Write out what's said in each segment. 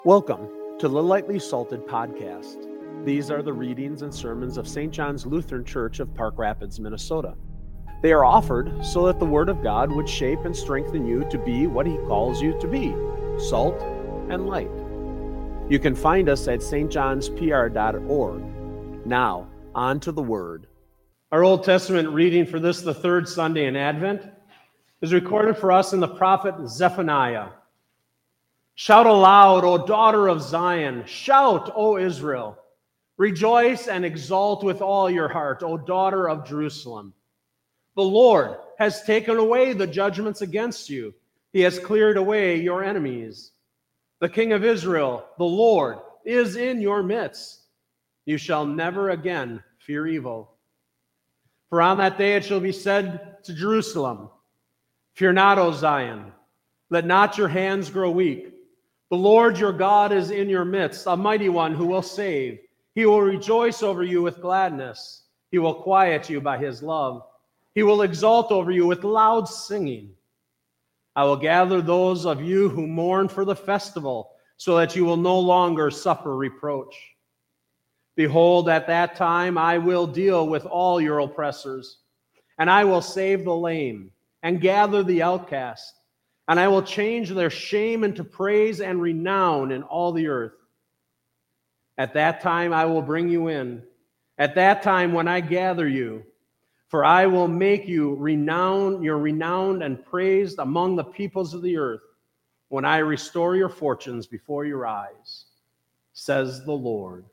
Welcome to the Lightly Salted Podcast. These are the readings and sermons of St. John's Lutheran Church of Park Rapids, Minnesota. They are offered so that the Word of God would shape and strengthen you to be what He calls you to be, salt and light. You can find us at stjohnspr.org. Now, on to the Word. Our Old Testament reading for this, the third Sunday in Advent, is recorded for us in the prophet Zephaniah. Shout aloud, O daughter of Zion. Shout, O Israel. Rejoice and exult with all your heart, O daughter of Jerusalem. The Lord has taken away the judgments against you. He has cleared away your enemies. The King of Israel, the Lord, is in your midst. You shall never again fear evil. For on that day it shall be said to Jerusalem, Fear not, O Zion. Let not your hands grow weak. The Lord your God is in your midst, a mighty one who will save. He will rejoice over you with gladness. He will quiet you by his love. He will exult over you with loud singing. I will gather those of you who mourn for the festival, so that you will no longer suffer reproach. Behold, at that time I will deal with all your oppressors, and I will save the lame, and gather the outcast. And I will change their shame into praise and renown in all the earth. At that time I will bring you in. At that time when I gather you, for I will make you renowned and praised among the peoples of the earth, when I restore your fortunes before your eyes, says the Lord.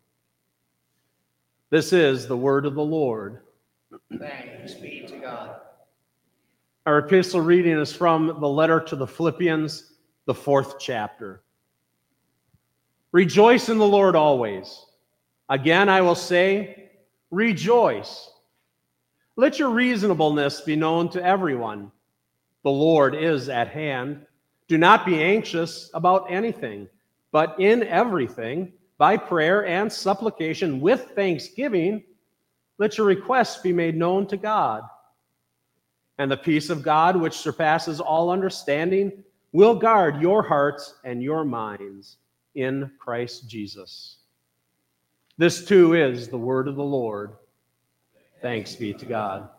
This is the word of the Lord. Thanks be to God. Our epistle reading is from the letter to the Philippians, the 4th chapter. Rejoice in the Lord always. Again, I will say, rejoice. Let your reasonableness be known to everyone. The Lord is at hand. Do not be anxious about anything, but in everything, by prayer and supplication with thanksgiving, let your requests be made known to God. And the peace of God, which surpasses all understanding, will guard your hearts and your minds in Christ Jesus. This too is the word of the Lord. Thanks be to God.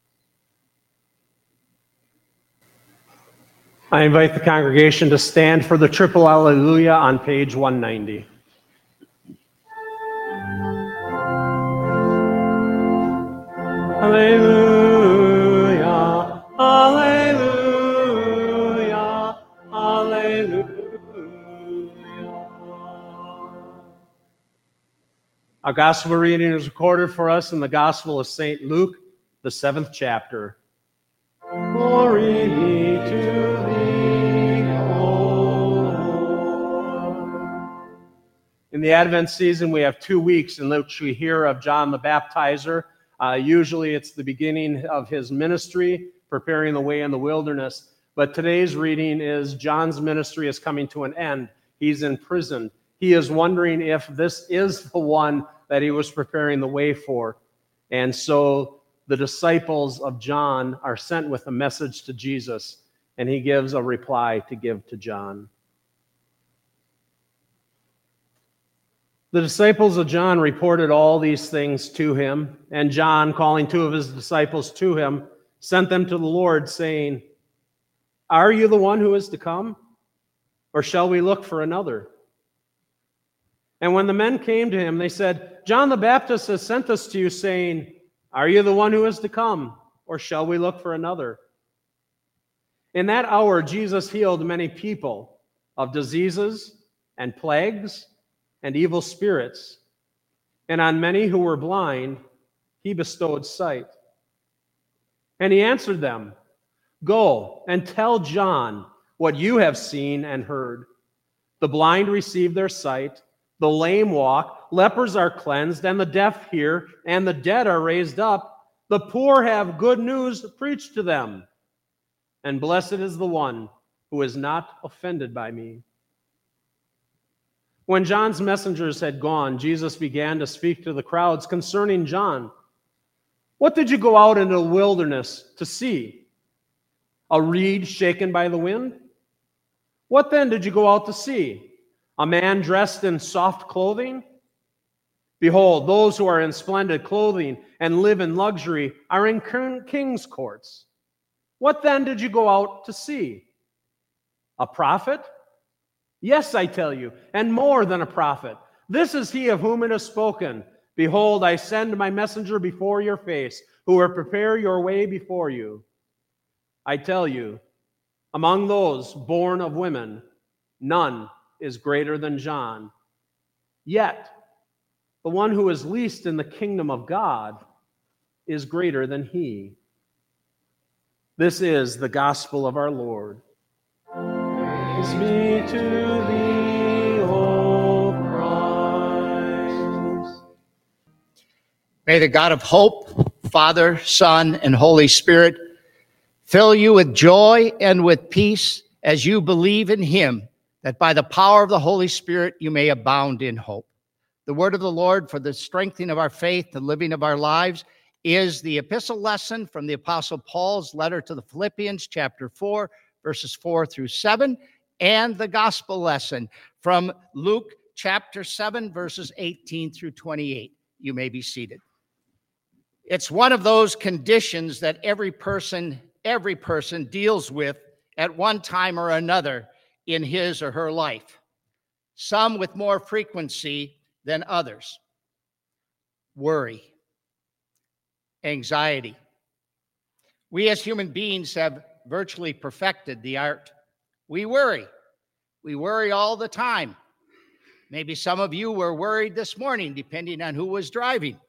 I invite the congregation to stand for the triple Alleluia on page 190. Alleluia, alleluia, alleluia. Our gospel reading is recorded for us in the Gospel of St. Luke, the 7th chapter. Glory be to thee, O Lord. In the Advent season, we have 2 weeks in which we hear of John the Baptizer. Usually it's the beginning of his ministry, preparing the way in the wilderness. But today's reading is John's ministry is coming to an end. He's in prison. He is wondering if this is the one that he was preparing the way for. And so the disciples of John are sent with a message to Jesus, and he gives a reply to give to John. The disciples of John reported all these things to him, and John, calling 2 of his disciples to him, sent them to the Lord, saying, Are you the one who is to come, or shall we look for another? And when the men came to him, they said, John the Baptist has sent us to you, saying, Are you the one who is to come, or shall we look for another? In that hour Jesus healed many people of diseases and plagues and evil spirits, and on many who were blind he bestowed sight. And he answered them, Go and tell John what you have seen and heard. The blind receive their sight, the lame walk, lepers are cleansed, and the deaf hear, and the dead are raised up. The poor have good news preached to them. And blessed is the one who is not offended by me. When John's messengers had gone, Jesus began to speak to the crowds concerning John. What did you go out into the wilderness to see? A reed shaken by the wind? What then did you go out to see? A man dressed in soft clothing? Behold, those who are in splendid clothing and live in luxury are in king's courts. What then did you go out to see? A prophet? Yes, I tell you, and more than a prophet. This is he of whom it is spoken. Behold, I send my messenger before your face, who will prepare your way before you. I tell you, among those born of women, none is greater than John. Yet, the one who is least in the kingdom of God is greater than he. This is the gospel of our Lord. Praise be to thee, O Christ. May the God of hope, Father, Son, and Holy Spirit, fill you with joy and with peace as you believe in him, that by the power of the Holy Spirit you may abound in hope. The word of the Lord for the strengthening of our faith, the living of our lives, is the epistle lesson from the Apostle Paul's letter to the Philippians, chapter 4, verses 4 through 7, and the gospel lesson from Luke, chapter 7, verses 18 through 28. You may be seated. It's one of those conditions that every person deals with at one time or another in his or her life, some with more frequency than others. Worry, anxiety. We as human beings have virtually perfected the art. We worry. We worry all the time. Maybe some of you were worried this morning, depending on who was driving.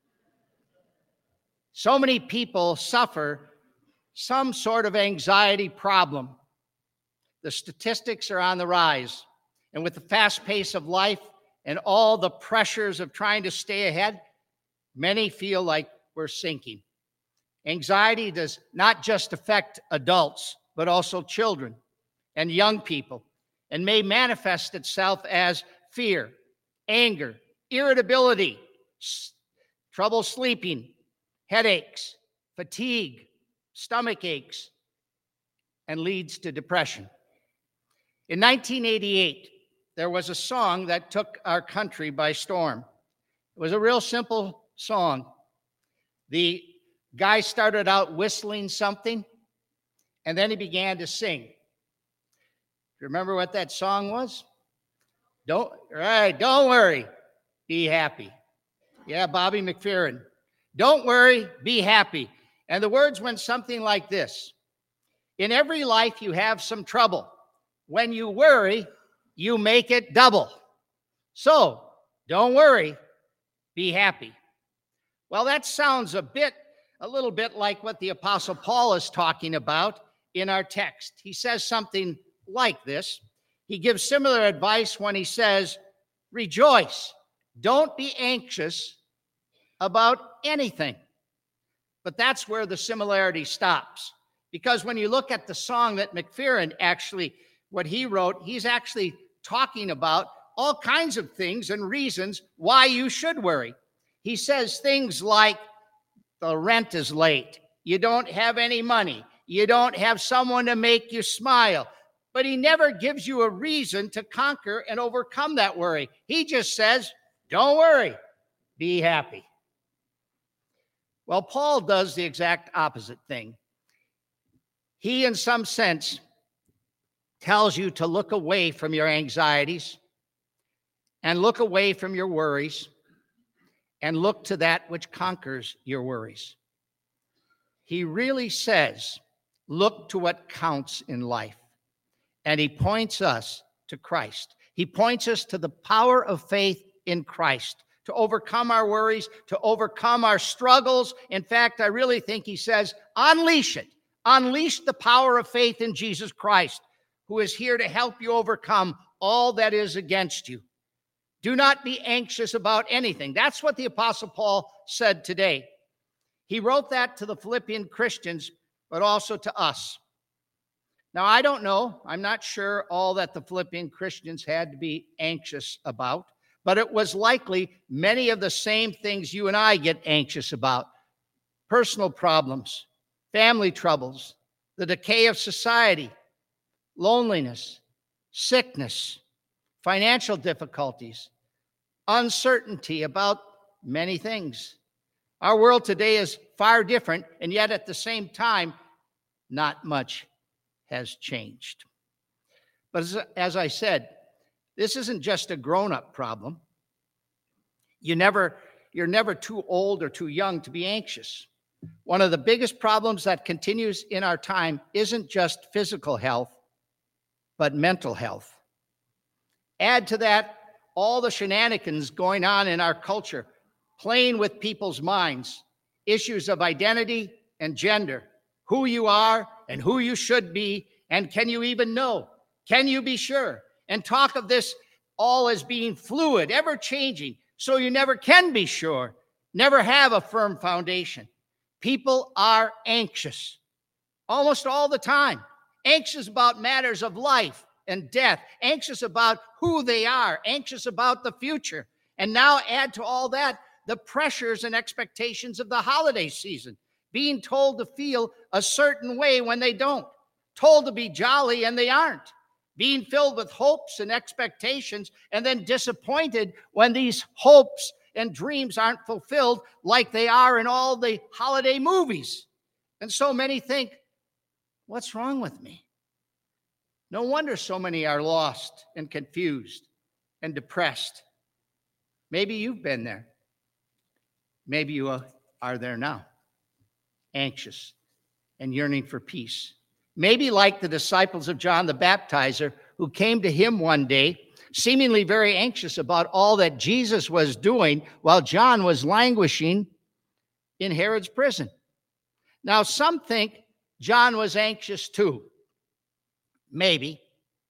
So many people suffer some sort of anxiety problem. The statistics are on the rise. And with the fast pace of life and all the pressures of trying to stay ahead, many feel like we're sinking. Anxiety does not just affect adults, but also children and young people, and may manifest itself as fear, anger, irritability, trouble sleeping, headaches, fatigue, stomach aches, and leads to depression. In 1988, there was a song that took our country by storm. It was a real simple song. The guy started out whistling something, and then he began to sing. Remember what that song was? Don't worry, be happy. Yeah, Bobby McFerrin. Don't worry, be happy. And the words went something like this. In every life you have some trouble. When you worry, you make it double. So, don't worry, be happy. Well, that sounds a little bit like what the Apostle Paul is talking about in our text. He says something like this. He gives similar advice when he says, rejoice, don't be anxious about anything. But that's where the similarity stops. Because when you look at the song that McFerrin what he wrote, he's actually talking about all kinds of things and reasons why you should worry. He says things like the rent is late, you don't have any money, you don't have someone to make you smile. But he never gives you a reason to conquer and overcome that worry. He just says, don't worry, be happy. Well, Paul does the exact opposite thing. He, in some sense, tells you to look away from your anxieties and look away from your worries and look to that which conquers your worries. He really says, look to what counts in life. And he points us to Christ. He points us to the power of faith in Christ to overcome our worries, to overcome our struggles. In fact, I really think he says, unleash it. Unleash the power of faith in Jesus Christ, who is here to help you overcome all that is against you. Do not be anxious about anything. That's what the Apostle Paul said today. He wrote that to the Philippian Christians, but also to us. Now, I don't know. I'm not sure all that the Philippian Christians had to be anxious about, but it was likely many of the same things you and I get anxious about. Personal problems, family troubles, the decay of society, loneliness, sickness, financial difficulties, uncertainty about many things. Our world today is far different, and yet at the same time, not much has changed. But as I said, this isn't just a grown-up problem. You're never too old or too young to be anxious. One of the biggest problems that continues in our time isn't just physical health, but mental health. Add to that all the shenanigans going on in our culture, playing with people's minds, issues of identity and gender, who you are and who you should be, and can you even know? Can you be sure? And talk of this all as being fluid, ever-changing, so you never can be sure, never have a firm foundation. People are anxious almost all the time, anxious about matters of life and death, anxious about who they are, anxious about the future. And now add to all that the pressures and expectations of the holiday season, being told to feel a certain way when they don't, told to be jolly and they aren't, being filled with hopes and expectations and then disappointed when these hopes and dreams aren't fulfilled like they are in all the holiday movies. And so many think, what's wrong with me? No wonder so many are lost and confused and depressed. Maybe you've been there. Maybe you are there now, anxious and yearning for peace. Maybe like the disciples of John the Baptizer, who came to him one day, seemingly very anxious about all that Jesus was doing while John was languishing in Herod's prison. Now, some think John was anxious too. Maybe.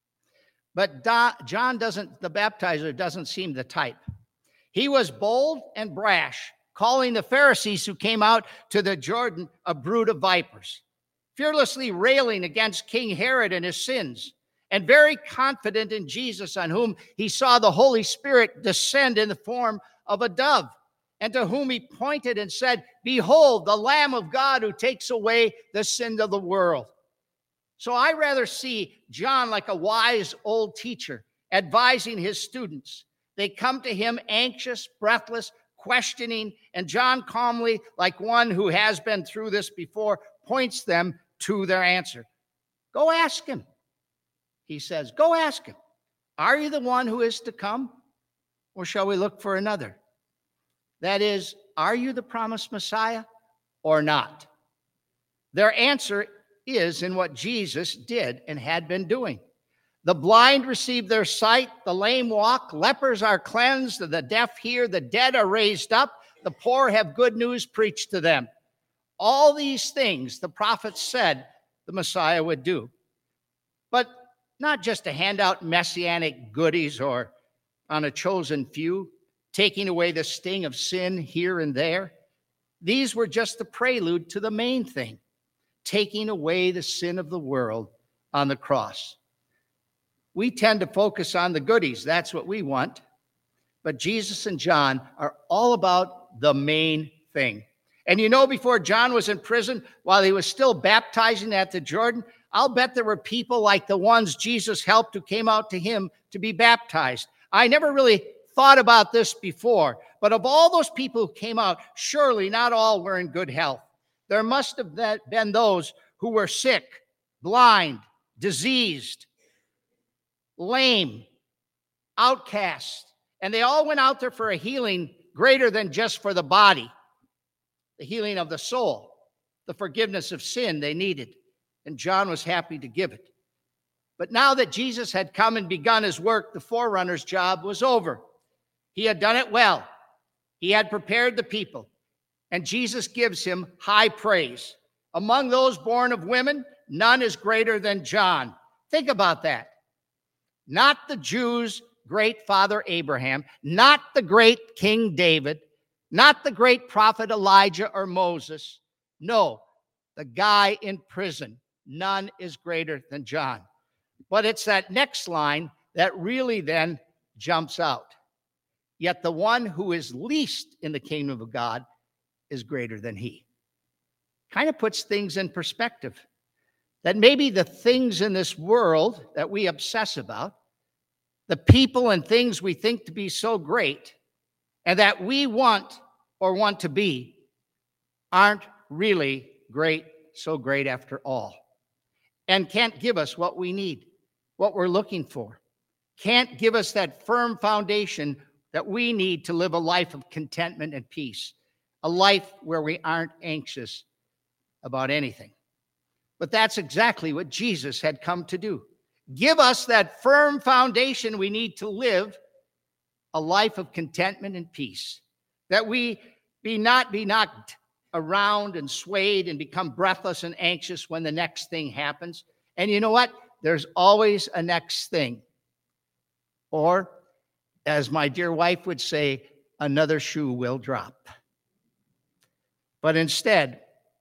But John the Baptizer doesn't seem the type. He was bold and brash, calling the Pharisees who came out to the Jordan a brood of vipers, fearlessly railing against King Herod and his sins, and very confident in Jesus, on whom he saw the Holy Spirit descend in the form of a dove, and to whom he pointed and said, "Behold, the Lamb of God who takes away the sin of the world." So I rather see John like a wise old teacher advising his students. They come to him anxious, breathless, questioning, and John calmly, like one who has been through this before, points them to their answer. Go ask him. He says, go ask him. Are you the one who is to come? Or shall we look for another? That is, are you the promised Messiah or not? Their answer is in what Jesus did and had been doing. The blind receive their sight, the lame walk, lepers are cleansed, the deaf hear, the dead are raised up, the poor have good news preached to them. All these things the prophets said the Messiah would do. But not just to hand out messianic goodies or on a chosen few, taking away the sting of sin here and there. These were just the prelude to the main thing, taking away the sin of the world on the cross. We tend to focus on the goodies. That's what we want. But Jesus and John are all about the main thing. And you know, before John was in prison, while he was still baptizing at the Jordan, I'll bet there were people like the ones Jesus helped who came out to him to be baptized. I never really thought about this before, but of all those people who came out, surely not all were in good health. There must have been those who were sick, blind, diseased, lame, outcast, and they all went out there for a healing greater than just for the body, the healing of the soul, the forgiveness of sin they needed, and John was happy to give it. But now that Jesus had come and begun his work, the forerunner's job was over. He had done it well. He had prepared the people, and Jesus gives him high praise. Among those born of women, none is greater than John. Think about that. Not the Jews' great father Abraham, not the great King David, not the great prophet Elijah or Moses. No, the guy in prison. None is greater than John. But it's that next line that really then jumps out. Yet the one who is least in the kingdom of God is greater than he. Kind of puts things in perspective. That maybe the things in this world that we obsess about, the people and things we think to be so great and that we want or want to be aren't really so great after all, and can't give us what we need, what we're looking for, can't give us that firm foundation that we need to live a life of contentment and peace, a life where we aren't anxious about anything. But that's exactly what Jesus had come to do. Give us that firm foundation we need to live a life of contentment and peace, that we not be knocked around and swayed and become breathless and anxious when the next thing happens. And you know what? There's always a next thing. Or, as my dear wife would say, another shoe will drop. But instead,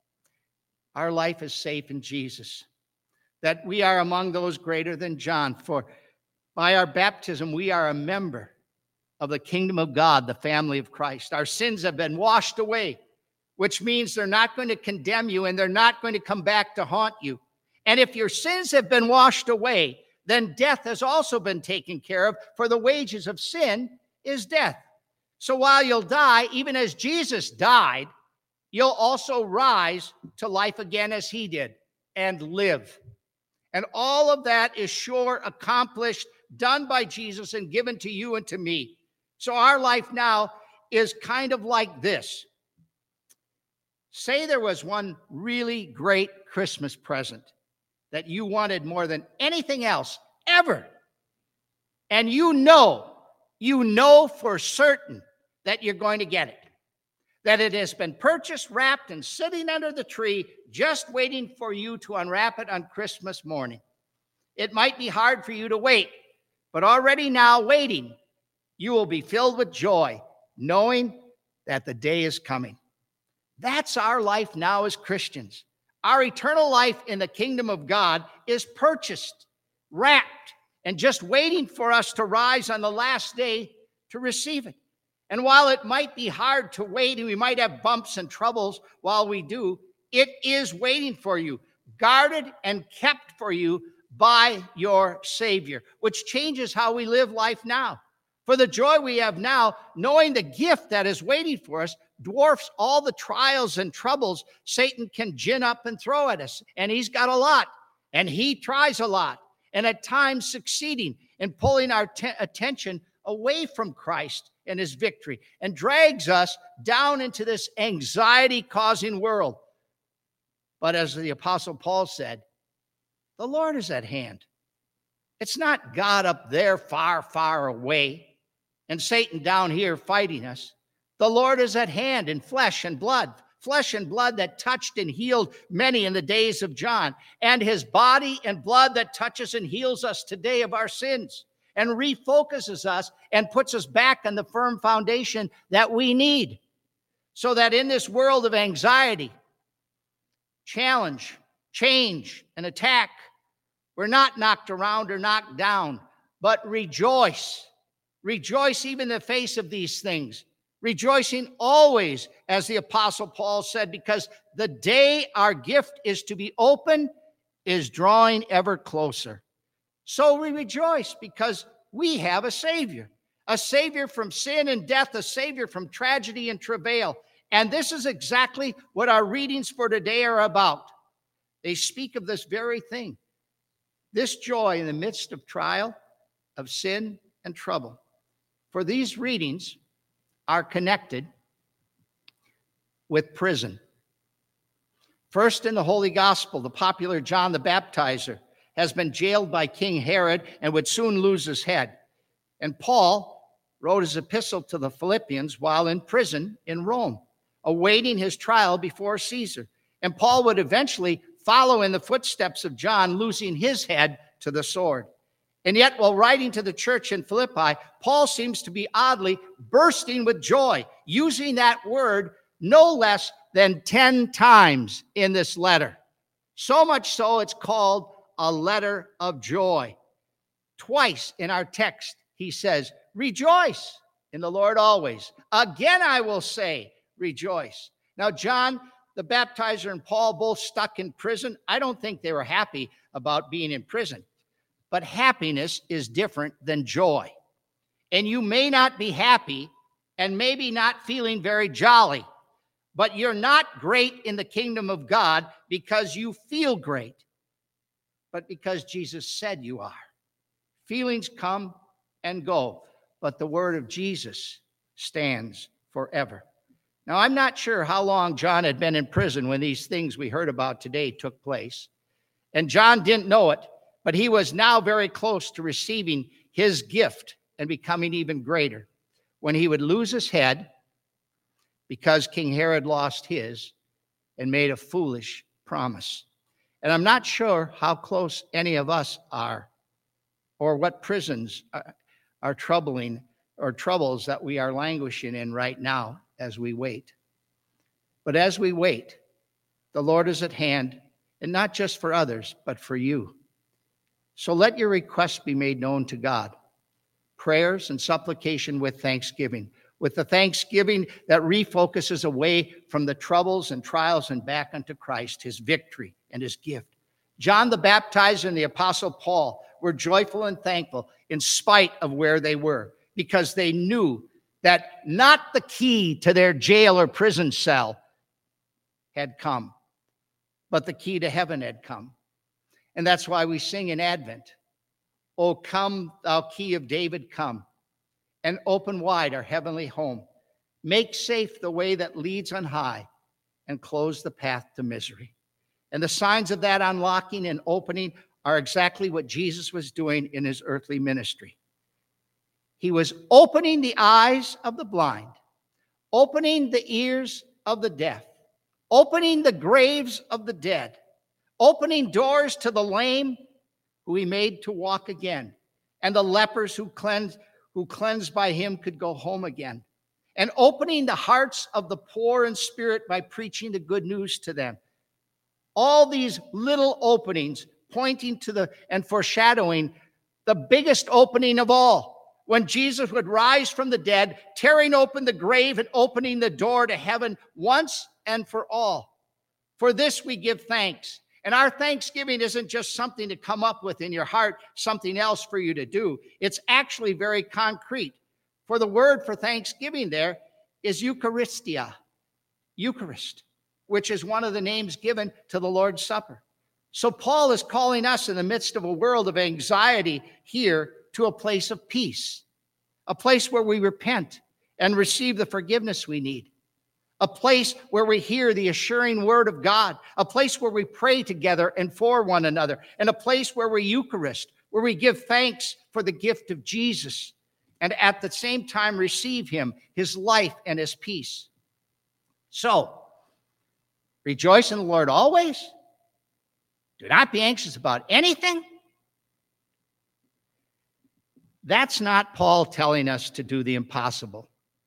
our life is safe in Jesus, that we are among those greater than John. For by our baptism, we are a member of the kingdom of God, the family of Christ. Our sins have been washed away, which means they're not going to condemn you and they're not going to come back to haunt you. And if your sins have been washed away, then death has also been taken care of, for the wages of sin is death. So while you'll die, even as Jesus died, you'll also rise to life again as he did and live. And all of that is sure, accomplished, done by Jesus and given to you and to me. So our life now is kind of like this. Say there was one really great Christmas present that you wanted more than anything else ever. And you know for certain that you're going to get it. That it has been purchased, wrapped, and sitting under the tree, just waiting for you to unwrap it on Christmas morning. It might be hard for you to wait, but already now waiting, you will be filled with joy, knowing that the day is coming. That's our life now as Christians. Our eternal life in the kingdom of God is purchased, wrapped, and just waiting for us to rise on the last day to receive it. And while it might be hard to wait, and we might have bumps and troubles while we do, it is waiting for you, guarded and kept for you by your Savior, which changes how we live life now. For the joy we have now, knowing the gift that is waiting for us, dwarfs all the trials and troubles Satan can gin up and throw at us. And he's got a lot, and he tries a lot, and at times succeeding in pulling our attention away from Christ and his victory, and drags us down into this anxiety-causing world. But as the Apostle Paul said, the Lord is at hand. It's not God up there far, far away and Satan down here fighting us. The Lord is at hand in flesh and blood that touched and healed many in the days of John, and his body and blood that touches and heals us today of our sins, and refocuses us and puts us back on the firm foundation that we need, so that in this world of anxiety, challenge, change, and attack, we're not knocked around or knocked down, but rejoice. Rejoice even in the face of these things. Rejoicing always, as the Apostle Paul said, because the day our gift is to be open is drawing ever closer. So we rejoice because we have a Savior from sin and death, a Savior from tragedy and travail. And this is exactly what our readings for today are about. They speak of this very thing, this joy in the midst of trial, of sin, and trouble. For these readings are connected with prison. First, in the Holy Gospel, the popular John the Baptizer has been jailed by King Herod and would soon lose his head. And Paul wrote his epistle to the Philippians while in prison in Rome, awaiting his trial before Caesar. And Paul would eventually follow in the footsteps of John, losing his head to the sword. And yet, while writing to the church in Philippi, Paul seems to be oddly bursting with joy, using that word no less than 10 times in this letter. So much so, it's called a letter of joy. Twice in our text, he says, rejoice in the Lord always. Again, I will say, rejoice. Now, John the Baptizer and Paul both stuck in prison. I don't think they were happy about being in prison. but happiness is different than joy. And you may not be happy and maybe not feeling very jolly, but you're not great in the kingdom of God because you feel great, but because Jesus said you are. Feelings come and go, but the word of Jesus stands forever. Now, I'm not sure how long John had been in prison when these things we heard about today took place. And John didn't know it, but he was now very close to receiving his gift and becoming even greater when he would lose his head because King Herod lost his and made a foolish promise. And I'm not sure how close any of us are or what prisons are troubling or troubles that we are languishing in right now as we wait. But as we wait, the Lord is at hand, and not just for others, but for you. So let your requests be made known to God. Prayers and supplication with thanksgiving, with the thanksgiving that refocuses away from the troubles and trials and back unto Christ, his victory and his gift. John the Baptizer and the Apostle Paul were joyful and thankful in spite of where they were, because they knew that not the key to their jail or prison cell had come, but the key to heaven had come. And that's why we sing in Advent, "O come, thou key of David, come, and open wide our heavenly home. Make safe the way that leads on high, and close the path to misery." And the signs of that unlocking and opening are exactly what Jesus was doing in his earthly ministry. He was opening the eyes of the blind, opening the ears of the deaf, opening the graves of the dead, opening doors to the lame who he made to walk again, and the lepers who cleansed by him could go home again, and opening the hearts of the poor in spirit by preaching the good news to them. All these little openings pointing to and foreshadowing the biggest opening of all, when Jesus would rise from the dead, tearing open the grave and opening the door to heaven once and for all. For this we give thanks. And our thanksgiving isn't just something to come up with in your heart, something else for you to do. It's actually very concrete. For the word for thanksgiving there is Eucharistia, Eucharist, which is one of the names given to the Lord's Supper. So Paul is calling us in the midst of a world of anxiety here to a place of peace, a place where we repent and receive the forgiveness we need, a place where we hear the assuring word of God, a place where we pray together and for one another, and a place where we Eucharist, where we give thanks for the gift of Jesus, and at the same time receive him, his life, and his peace. So, rejoice in the Lord always. Do not be anxious about anything. That's not Paul telling us to do the impossible,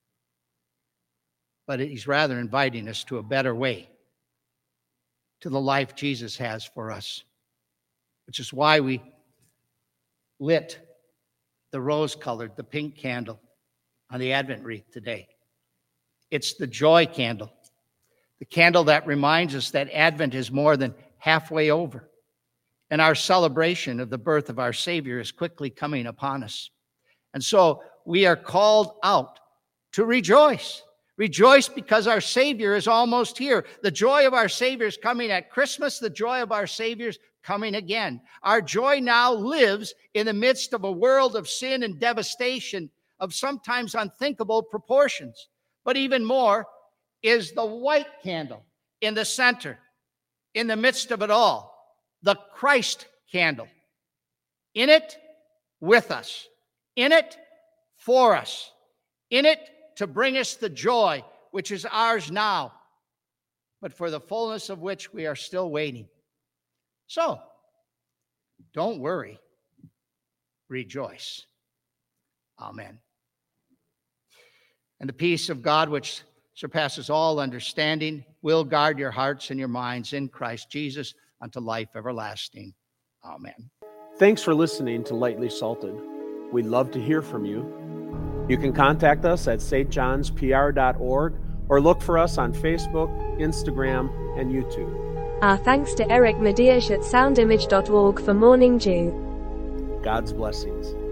but he's rather inviting us to a better way, to the life Jesus has for us, which is why we lit the rose-colored, the pink candle on the Advent wreath today. It's the joy candle, the candle that reminds us that Advent is more than halfway over, and our celebration of the birth of our Savior is quickly coming upon us. And so we are called out to rejoice. Rejoice because our Savior is almost here. The joy of our Savior is coming at Christmas. The joy of our Savior is coming again. Our joy now lives in the midst of a world of sin and devastation of sometimes unthinkable proportions. But even more is the white candle in the center, in the midst of it all, the Christ candle. In it, with us. In it, for us. In it, to bring us the joy which is ours now, but for the fullness of which we are still waiting. So, don't worry. Rejoice. Amen. And the peace of God, which surpasses all understanding, will guard your hearts and your minds in Christ Jesus unto life everlasting. Amen. Thanks for listening to Lightly Salted. We'd love to hear from you. You can contact us at stjohnspr.org or look for us on Facebook, Instagram, and YouTube. Our thanks to Eric Mediash at soundimage.org for Morning Dew. God's blessings.